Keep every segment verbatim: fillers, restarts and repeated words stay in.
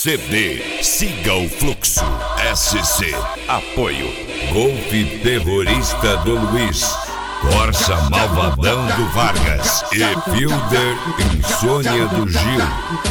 C D Siga o Fluxo. S C Apoio Golfe Terrorista do Luiz, Corsa Malvadão do Vargas e Fielder Insônia do Gil.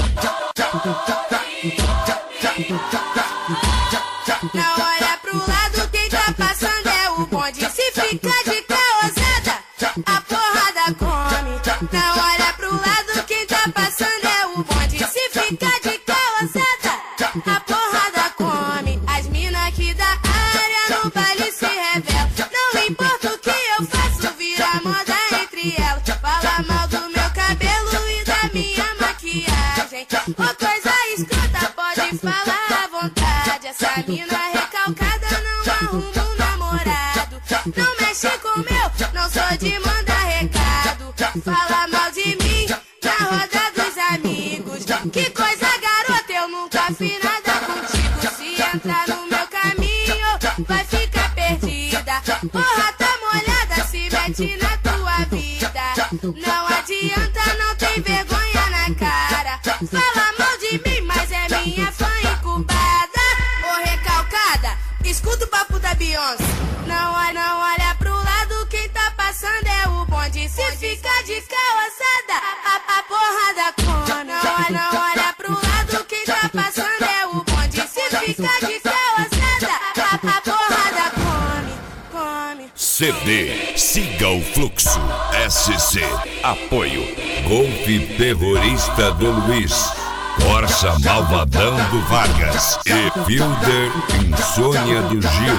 Não olha pro lado, quem tá passando é o bonde. Se fica de caosada, a porrada come. Não olha pro lado, quem tá passando é o bonde. Se fica de caosada, a porrada come. As mina aqui da área no baile se revelam. Não importa o que eu faço, vira moda entre elas. Fala mal do meu cabelo e da minha maquiagem. Ô coisa escrota, pode falar à vontade. Essa mina recalcada não arruma um namorado. Não mexe com meu, não sou de mandar recado. Fala mal de mim na roda dos amigos. Que coisa, garota, eu nunca fiz nada contigo. Se entrar no meu caminho, vai ficar perdida. Porra, tá molhada, se mete na tua vida. Não adianta, não tem vergonha na cara. Fala mal de mim, mas é minha fã incubada. Ô recalcada, escuta o papo da Beyoncé. Não olha, não olha pro lado, quem tá passando é o bonde. Se fica de caosada, a, a porrada come. Não olha, não olha pro lado, quem tá passando é o bonde. Se fica de caosada, a, a porrada come, come. C D Siga o Fluxo. S C Apoio Golfe Terrorista do Luiz, Corsa Malvadão do Vargas e Fielder Insônia do Gil.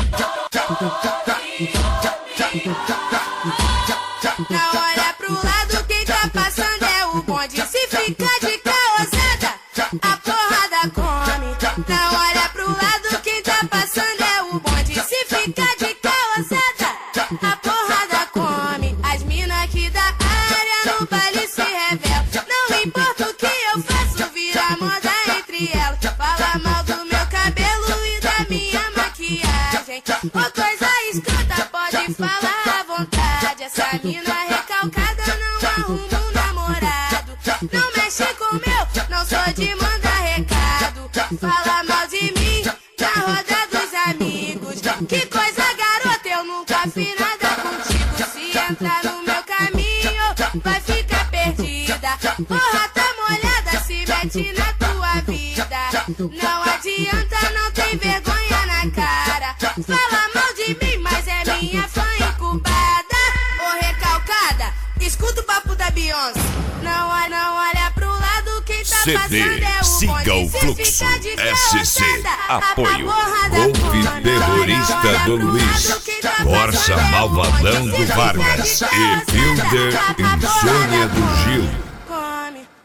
Não olha pro lado, quem tá passando é o bonde. Se fica de caosada, a porrada come. Não olha pro lado, quem tá passando é o bonde. Se fica de caosada, a porrada come. As mina aqui da área no baile se revelam. Não importa o que eu faço, vira moda entre elas. Fala mal do meu cabelo e da minha maquiagem. Ô coisa escrota, pode falar à vontade. Essa mina recalcada não arruma um namorado. Não mexe com meu, não sou de mandar recado. Fala mal de mim na roda dos amigos. Que coisa, garota, eu nunca fiz nada contigo. Se entrar no meu caminho, vai ficar perdida. Porra, tá molhada, se mete na tua vida. Não adianta, não tem vergonha na cara. Fala mal de mim, mas é minha fã incubada. Ô recalcada, escuta o papo da Beyoncé. Não olha, não olha pro lado, quem tá C D passando é o Siga o bonde. Se Fluxo. fica de S C caosada, a- a Apoio porrada Golfe come. Terrorista Não olha do pro Luiz, lado, quem tá Corsa passando é o Malvadão bonde. do Se fica Vargas de e Fielder caosada, a- a Insônia porrada do Gil. come.